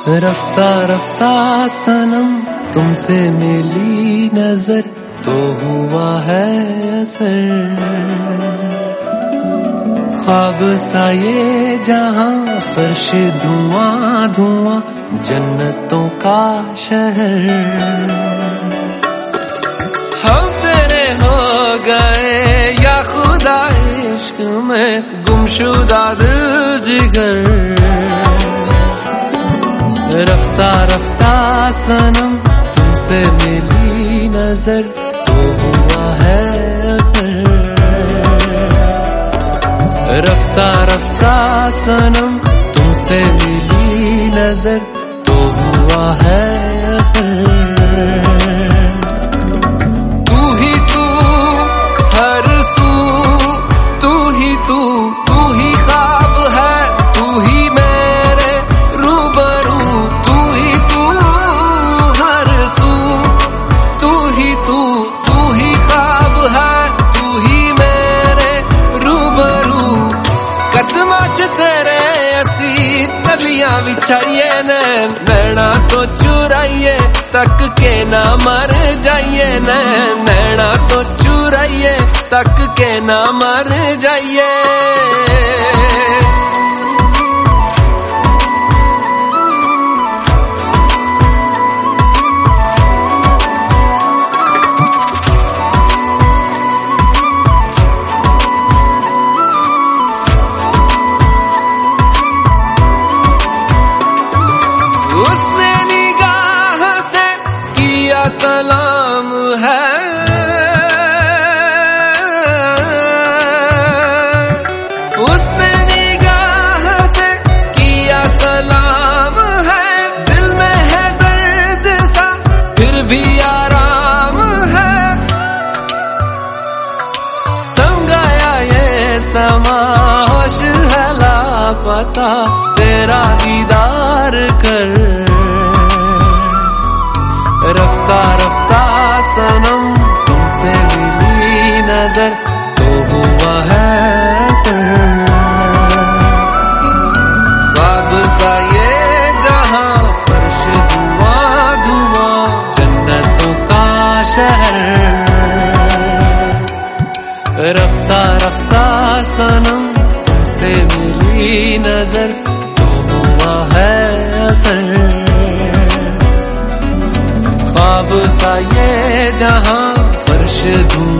रफ्ता रफ्ता सनम तुमसे मिली नजर तो हुआ है असर। ख्वाब सा ये जहां फर्श धुआं धुआं जन्नतों का शहर। हम तेरे हो गए या खुदा इश्क में गुमशुदा दिल जिगर। रफ्ता रफ्ता सनम तुमसे मिली नजर तो हुआ है असर। रफ्ता रफ्ता सनम तुमसे मिली नजर तो हुआ है असर। तू ही तू हर सू, तू ही तू, तू ही ख्वाब है, तू ही मेरे रूबरू। तू ही तू हर सू, तू ही तू, तू ही ख्वाब है, तू ही मेरे रूबरू। कदमां च तेरे असी तलियां बिछाइए नैना तो चुराइए तक के ना मर जाइए। नैना तो चुराइए तक के ना मर जाइए। उसने निगाह से किया सलाम है, उसने निगाह से किया सलाम है। दिल में है दर्द सा फिर भी आराम है। तंग आया ये समा होश है लापता तेरा दीदार कर। रफ्ता रफ्ता सनम तुमसे मिली नजर तो हुआ है असर। ख्वाब सा ये जहां फर्श धुआं धुआं जन्नतों का शहर। रफ्ता रफ्ता सनम तुमसे मिली नजर तो हुआ है असर। ख्वाब सा ये जहां फर्श धुआं